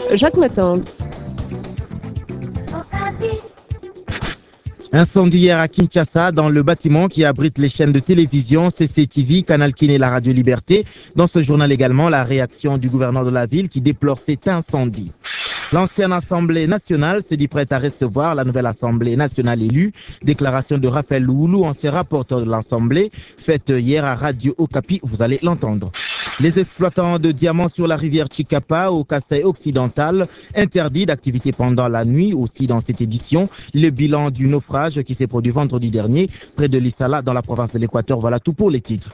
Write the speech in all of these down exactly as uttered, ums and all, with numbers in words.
Jacques Matin. Incendie hier à Kinshasa dans le bâtiment qui abrite les chaînes de télévision C C T V, Canal Kin et la Radio Liberté. Dans ce journal également, la réaction du gouverneur de la ville qui déplore cet incendie. L'ancienne Assemblée nationale se dit prête à recevoir la nouvelle Assemblée nationale élue. Déclaration de Raphaël Louloulou, ancien rapporteur de l'Assemblée, faite hier à Radio Okapi, vous allez l'entendre. Les exploitants de diamants sur la rivière Chikapa au Kasaï occidental interdits d'activité pendant la nuit. Aussi dans cette édition, le bilan du naufrage qui s'est produit vendredi dernier près de l'Issala dans la province de l'Équateur. Voilà tout pour les titres.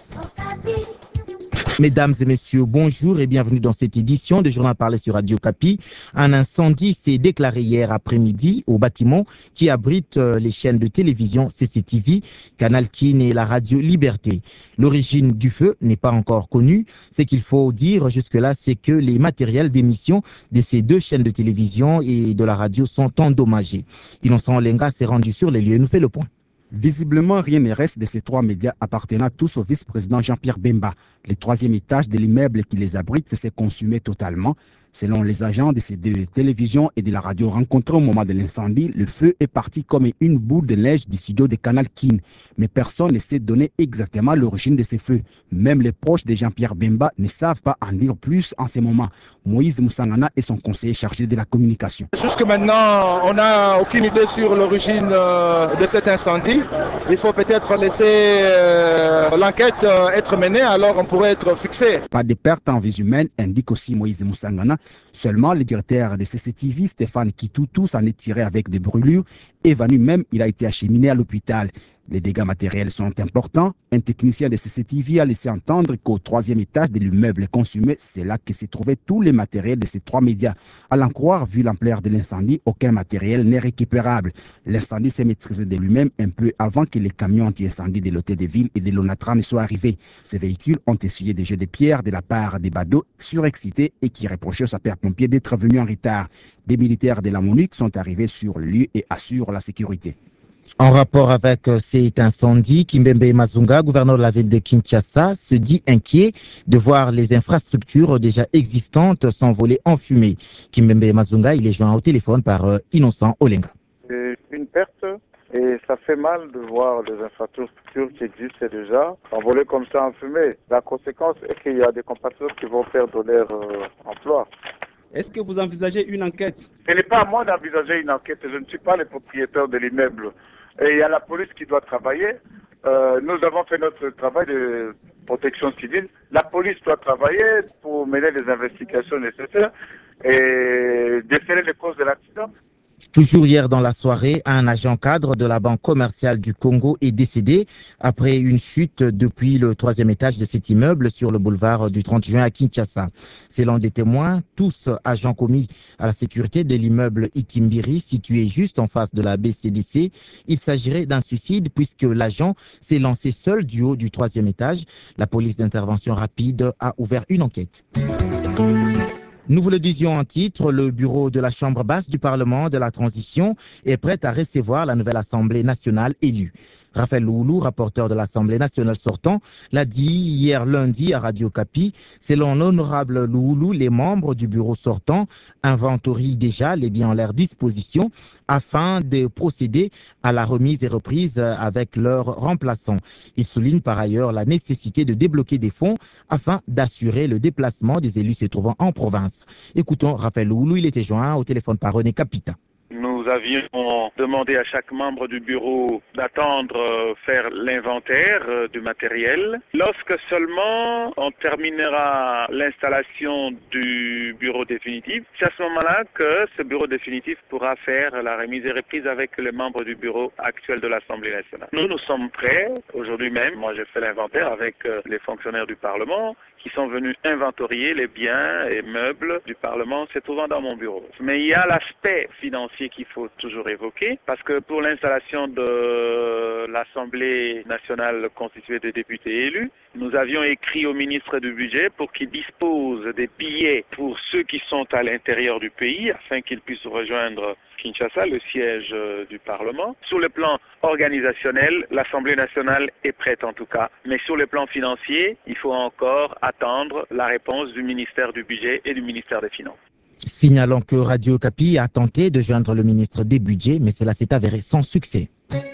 Mesdames et messieurs, bonjour et bienvenue dans cette édition de Journal Parlé sur Radio Okapi. Un incendie s'est déclaré hier après-midi au bâtiment qui abrite les chaînes de télévision C C T V, Canal Kin et la Radio Liberté. L'origine du feu n'est pas encore connue. Ce qu'il faut dire jusque-là, c'est que les matériels d'émission de ces deux chaînes de télévision et de la radio sont endommagés. Innocent Olenga s'est rendu sur les lieux et nous fait le point. Visiblement, rien ne reste de ces trois médias appartenant tous au vice-président Jean-Pierre Bemba. Le troisième étage de l'immeuble qui les abrite s'est consumé totalement. Selon les agents de ces deux télévisions et de la radio rencontrés au moment de l'incendie, le feu est parti comme une boule de neige du studio de Canal Kin. Mais personne ne sait donner exactement l'origine de ces feux. Même les proches de Jean-Pierre Bemba ne savent pas en dire plus en ce moment. Moïse Moussangana est son conseiller chargé de la communication. Jusque maintenant, on n'a aucune idée sur l'origine de cet incendie. Il faut peut-être laisser l'enquête être menée, alors on pourrait être fixé. Pas de perte en vie humaine, indique aussi Moïse Moussangana. Seulement, le directeur de C C T V, Stéphane Kitoutou, s'en est tiré avec des brûlures. Évanoui même, il a été acheminé à l'hôpital. Les dégâts matériels sont importants. Un technicien de C C T V a laissé entendre qu'au troisième étage de l'immeuble consumé, c'est là que se trouvaient tous les matériels de ces trois médias. À l'en croire, vu l'ampleur de l'incendie, aucun matériel n'est récupérable. L'incendie s'est maîtrisé de lui-même un peu avant que les camions anti-incendie de l'hôtel de ville et de l'ONATRA ne soient arrivés. Ces véhicules ont essuyé des jets de pierre de la part des badauds surexcités et qui reprochaient aux sapeurs-pompiers d'être venus en retard. Des militaires de la MONUC sont arrivés sur le lieu et assurent la sécurité. En rapport avec cet incendie, Kimbembe Mazunga, gouverneur de la ville de Kinshasa, se dit inquiet de voir les infrastructures déjà existantes s'envoler en fumée. Kimbembe Mazunga, il est joint au téléphone par Innocent Olenga. C'est une perte et ça fait mal de voir les infrastructures qui existent déjà s'envoler comme ça en fumée. La conséquence est qu'il y a des compatriotes qui vont perdre leur euh, emploi. Est-ce que vous envisagez une enquête? Ce n'est pas à moi d'envisager une enquête, je ne suis pas le propriétaire de l'immeuble. Et il y a la police qui doit travailler. Euh, nous avons fait notre travail de protection civile. La police doit travailler pour mener les investigations nécessaires et déceler les causes de l'accident. Toujours hier dans la soirée, un agent cadre de la Banque commerciale du Congo est décédé après une chute depuis le troisième étage de cet immeuble sur le boulevard du trente juin à Kinshasa. Selon des témoins, tous agents commis à la sécurité de l'immeuble Itimbiri situé juste en face de la B C D C. Il s'agirait d'un suicide puisque l'agent s'est lancé seul du haut du troisième étage. La police d'intervention rapide a ouvert une enquête. Nous vous le disions en titre, le bureau de la Chambre basse du Parlement de la Transition est prêt à recevoir la nouvelle Assemblée nationale élue. Raphaël Louloulou, rapporteur de l'Assemblée nationale sortant, l'a dit hier lundi à Radio Okapi. Selon l'honorable Louloulou, les membres du bureau sortant inventorient déjà les biens en leur disposition afin de procéder à la remise et reprise avec leurs remplaçants. Il souligne par ailleurs la nécessité de débloquer des fonds afin d'assurer le déplacement des élus se trouvant en province. Écoutons Raphaël Louloulou, il était joint au téléphone par René Capita. Nous avions demandé à chaque membre du bureau d'attendre euh, faire l'inventaire euh, du matériel. Lorsque seulement on terminera l'installation du bureau définitif, c'est à ce moment-là que ce bureau définitif pourra faire la remise et reprise avec les membres du bureau actuel de l'Assemblée nationale. Nous, nous sommes prêts. Aujourd'hui même, moi j'ai fait l'inventaire avec euh, les fonctionnaires du Parlement qui sont venus inventorier les biens et meubles du Parlement se trouvant dans mon bureau. Mais il y a l'aspect financier qu'il faut toujours évoquer, parce que pour l'installation de l'Assemblée nationale constituée de députés élus, nous avions écrit au ministre du Budget pour qu'il dispose des billets pour ceux qui sont à l'intérieur du pays, afin qu'ils puissent rejoindre Kinshasa, le siège du Parlement. Sur le plan organisationnel, l'Assemblée nationale est prête en tout cas. Mais sur le plan financier, il faut encore attendre la réponse du ministère du Budget et du ministère des Finances. Signalant que Radio Okapi a tenté de joindre le ministre des Budgets, mais cela s'est avéré sans succès.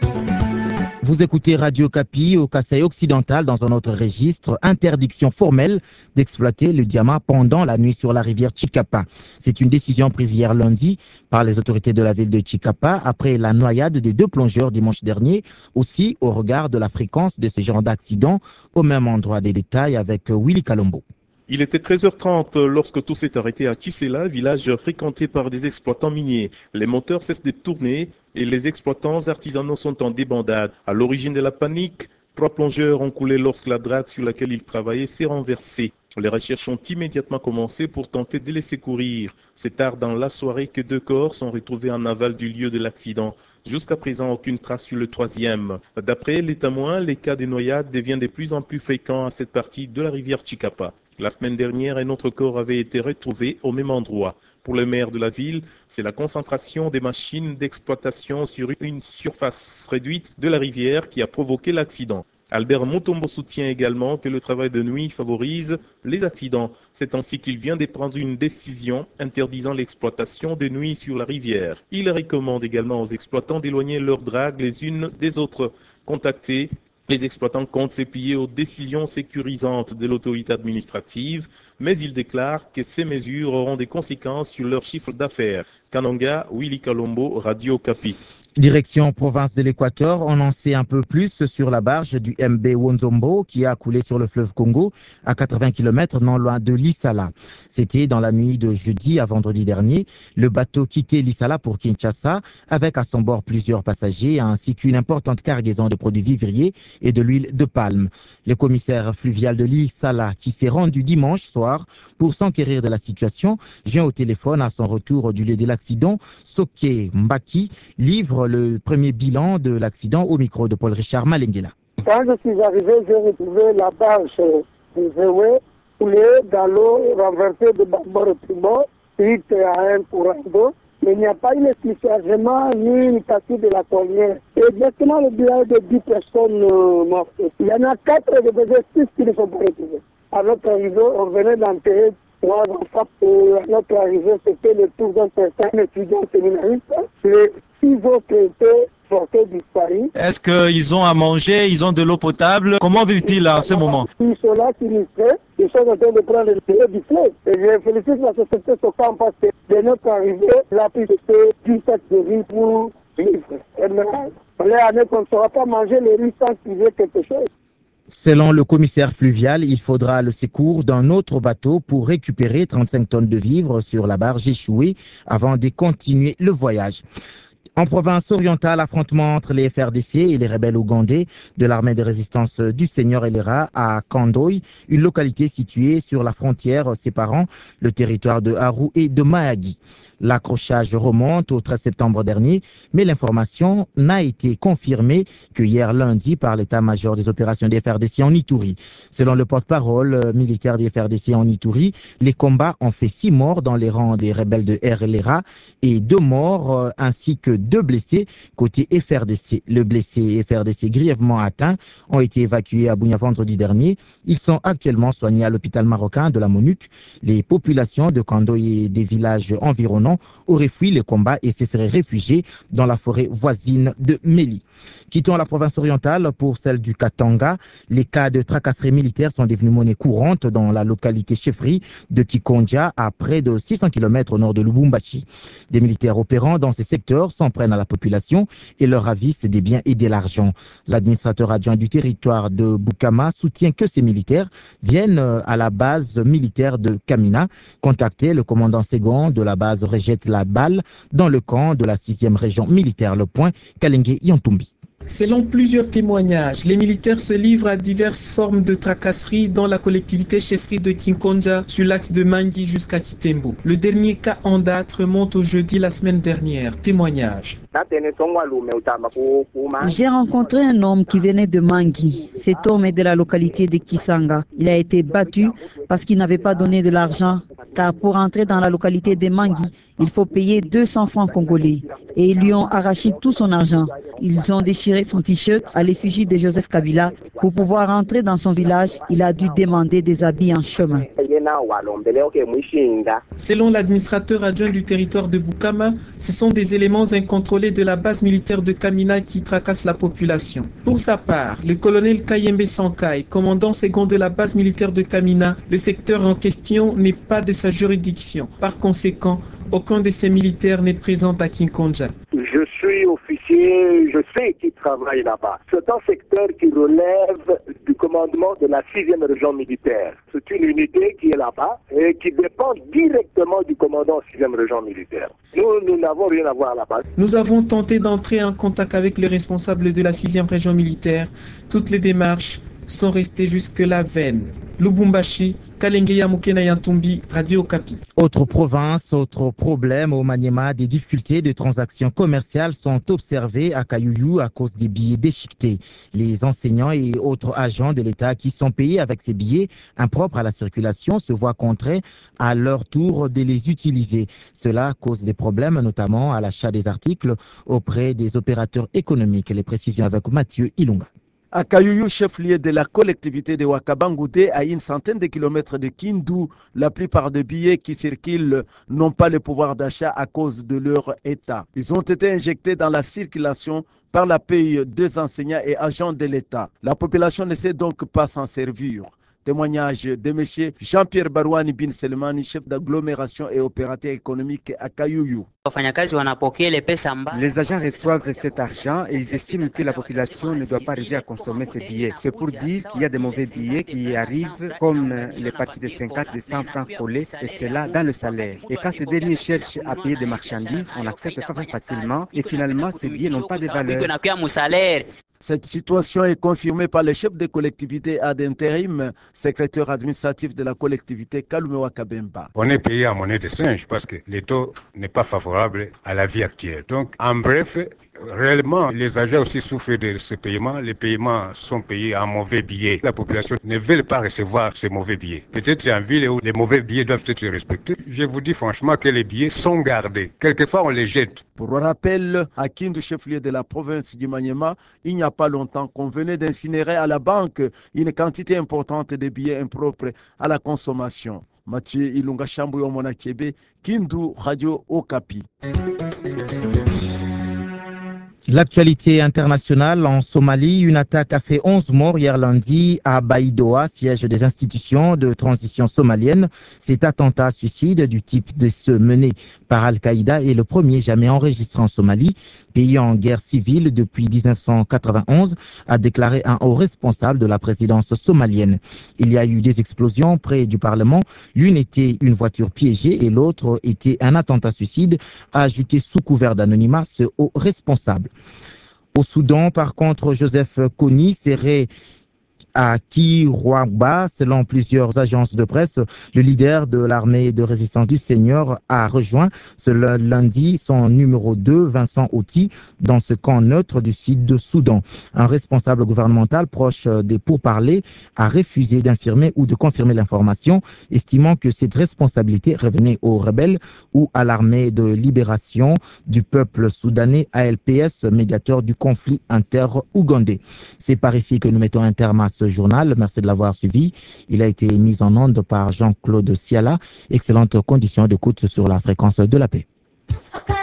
Vous écoutez Radio Okapi au Kasaï occidental dans un autre registre, interdiction formelle d'exploiter le diamant pendant la nuit sur la rivière Chikapa. C'est une décision prise hier lundi par les autorités de la ville de Chikapa après la noyade des deux plongeurs dimanche dernier, aussi au regard de la fréquence de ce genre d'accident au même endroit. Des détails avec Willy Kalombo. Il était treize heures trente lorsque tout s'est arrêté à Kisela, village fréquenté par des exploitants miniers. Les moteurs cessent de tourner et les exploitants artisanaux sont en débandade. À l'origine de la panique, trois plongeurs ont coulé lorsque la drague sur laquelle ils travaillaient s'est renversée. Les recherches ont immédiatement commencé pour tenter de les secourir. C'est tard dans la soirée que deux corps sont retrouvés en aval du lieu de l'accident. Jusqu'à présent, aucune trace sur le troisième. D'après les témoins, les cas de noyade deviennent de plus en plus fréquents à cette partie de la rivière Chikapa. La semaine dernière, un autre corps avait été retrouvé au même endroit. Pour le maire de la ville, c'est la concentration des machines d'exploitation sur une surface réduite de la rivière qui a provoqué l'accident. Albert Mutombo soutient également que le travail de nuit favorise les accidents. C'est ainsi qu'il vient de prendre une décision interdisant l'exploitation de nuit sur la rivière. Il recommande également aux exploitants d'éloigner leurs dragues les unes des autres. Contactés, les exploitants comptent se plier aux décisions sécurisantes de l'autorité administrative, mais ils déclarent que ces mesures auront des conséquences sur leur chiffre d'affaires. Kananga, Willy Kalombo, Radio Okapi. Direction province de l'Équateur, on en sait un peu plus sur la barge du M B Wonzombo qui a coulé sur le fleuve Congo à quatre-vingts kilomètres non loin de Lissala. C'était dans la nuit de jeudi à vendredi dernier. Le bateau quittait Lissala pour Kinshasa avec à son bord plusieurs passagers ainsi qu'une importante cargaison de produits vivriers et de l'huile de palme. Le commissaire fluvial de Lissala qui s'est rendu dimanche soir pour s'enquérir de la situation, joint au téléphone à son retour du lieu de l'accident, Soké Mbaki livre le premier bilan de l'accident au micro de Paul Richard Malenguela. Quand je suis arrivé, j'ai retrouvé la barge de Zéoué coulée dans l'eau renversée de bâbord et tribord, suite à un courant d'eau. Mais il n'y a pas eu de chargement ni une partie de la collière. Exactement le bilan de dix personnes mortes. Il y en a quatre et de six qui ne sont pas retrouvés. À notre arrivée, on venait d'enterrer trois enfants. À notre arrivée, c'était le tour d'un certain étudiant séminariste. Les six autres étaient portés disparus. Est-ce qu'ils ont à manger, ils ont de l'eau potable? Comment vivent-ils à ce moment? Ils sont là, sinistrés. Ils sont en train de prendre le du fleuve. Et je félicite la société Socam parce que de notre arrivée, la piste était dix sacs de riz pour vivre. Et maintenant, on est année qu'on ne saura pas manger les riz sans qu'il y ait quelque chose. Selon le commissaire fluvial, il faudra le secours d'un autre bateau pour récupérer trente-cinq tonnes de vivres sur la barge échouée avant de continuer le voyage. En province orientale, affrontement entre les F R D C et les rebelles ougandais de l'armée de résistance du Seigneur Elera à Kandoy, une localité située sur la frontière séparant le territoire de Haru et de Mahagi. L'accrochage remonte au treize septembre dernier, mais l'information n'a été confirmée que hier lundi par l'état-major des opérations des F R D C en Ituri. Selon le porte-parole militaire des F R D C en Ituri, les combats ont fait six morts dans les rangs des rebelles de Elera et deux morts ainsi que deux blessés côté F R D C. Le blessé F R D C grièvement atteint ont été évacués à Bunia vendredi dernier. Ils sont actuellement soignés à l'hôpital marocain de la MONUC. Les populations de Kandoy et des villages environnants auraient fui les combats et se seraient réfugiés dans la forêt voisine de Méli. Quittons la province orientale pour celle du Katanga. Les cas de tracasseries militaires sont devenus monnaie courante dans la localité chefferie de Kikondia, à près de six cents kilomètres au nord de Lubumbashi. Des militaires opérant dans ces secteurs s'en prennent à la population et leur ravissent des biens et de l'argent. L'administrateur adjoint du territoire de Bukama soutient que ces militaires viennent à la base militaire de Kamina. Contacté, le commandant second de la base rejette la balle dans le camp de la sixième région militaire. Le point, Kalenge Yantumbi. Selon plusieurs témoignages, les militaires se livrent à diverses formes de tracasseries dans la collectivité chefferie de Kinkonja sur l'axe de Mangui jusqu'à Kitembo. Le dernier cas en date remonte au jeudi la semaine dernière. Témoignage. J'ai rencontré un homme qui venait de Mangui. Cet homme est de la localité de Kisanga. Il a été battu parce qu'il n'avait pas donné de l'argent, car pour entrer dans la localité de Mangui, il faut payer deux cents francs congolais. Et ils lui ont arraché tout son argent. Ils ont déchiré son t-shirt à l'effigie de Joseph Kabila. Pour pouvoir entrer dans son village, il a dû demander des habits en chemin. Selon l'administrateur adjoint du territoire de Bukama, ce sont des éléments incontrôlés de la base militaire de Kamina qui tracassent la population. Pour sa part, le colonel Kayembe Sankai, commandant second de la base militaire de Kamina, le secteur en question n'est pas de sa juridiction. Par conséquent, aucun de ces militaires n'est présent à Kinkonja. Je suis officier, je sais qui travaille là-bas. C'est un secteur qui relève du commandement de la sixième région militaire. C'est une unité qui est là-bas et qui dépend directement du commandant sixième région militaire. Nous, nous n'avons rien à voir là-bas. Nous avons tenté d'entrer en contact avec les responsables de la sixième région militaire. Toutes les démarches sont restées jusque-là vaines. Lubumbashi, Kalengeya Mukena Yantumbi, Radio Okapi. Autre province, autre problème au Maniema, des difficultés de transactions commerciales sont observées à Kayouyu à cause des billets déchiquetés. Les enseignants et autres agents de l'État qui sont payés avec ces billets impropres à la circulation se voient contraints à leur tour de les utiliser. Cela cause des problèmes, notamment à l'achat des articles auprès des opérateurs économiques. Les précisions avec Mathieu Ilunga. À Kayouyu, chef-lieu de la collectivité de Wakabangoudé, à une centaine de kilomètres de Kindu, la plupart des billets qui circulent n'ont pas le pouvoir d'achat à cause de leur état. Ils ont été injectés dans la circulation par la paye des enseignants et agents de l'État. La population ne sait donc pas s'en servir. Témoignage de M. Jean-Pierre Barouani Bin Selmani, chef d'agglomération et opérateur économique à Kayouyu. Les agents reçoivent cet argent et ils estiment que la population ne doit pas arriver à consommer ces billets. C'est pour dire qu'il y a des mauvais billets qui arrivent, comme les parties de cinquante, de cent francs collés, et cela dans le salaire. Et quand ces derniers cherchent à payer des marchandises, on accepte très facilement et finalement ces billets n'ont pas de valeur. Cette situation est confirmée par le chef de collectivité ad intérim, secrétaire administratif de la collectivité Kalumewa Kabemba. On est payé en monnaie de singe parce que le taux n'est pas favorable à la vie actuelle. Donc, en bref, réellement, les agents aussi souffrent de ce paiement. Les paiements sont payés en mauvais billets. La population ne veut pas recevoir ces mauvais billets. Peut-être en ville où les mauvais billets doivent être respectés. Je vous dis franchement que les billets sont gardés. Quelquefois, on les jette. Pour rappel, à Kindu, chef-lieu de la province du Maniema, il n'y a pas longtemps qu'on venait d'incinérer à la banque une quantité importante de billets impropres à la consommation. Mathieu Ilunga Chambouyo Monachebe, Kindu, Radio Okapi. L'actualité internationale en Somalie, une attaque a fait onze morts hier lundi à Baïdoa, siège des institutions de transition somalienne. Cet attentat suicide du type de ceux menés par Al-Qaïda est le premier jamais enregistré en Somalie, pays en guerre civile depuis mille neuf cent quatre-vingt-onze, a déclaré un haut responsable de la présidence somalienne. Il y a eu des explosions près du Parlement. L'une était une voiture piégée et l'autre était un attentat suicide, a ajouté sous couvert d'anonymat ce haut responsable. Au Soudan, par contre, Joseph Kony serait à Kirouaba, selon plusieurs agences de presse. Le leader de l'armée de résistance du Seigneur a rejoint ce lundi son numéro deux, Vincent Oti, dans ce camp neutre du sud de Soudan. Un responsable gouvernemental proche des pourparlers a refusé d'infirmer ou de confirmer l'information, estimant que cette responsabilité revenait aux rebelles ou à l'armée de libération du peuple soudanais, A L P S, médiateur du conflit inter-ougandais. C'est par ici que nous mettons un terme à ce journal. Merci de l'avoir suivi. Il a été mis en onde par Jean-Claude Siala. Excellente condition d'écoute sur la fréquence de la paix.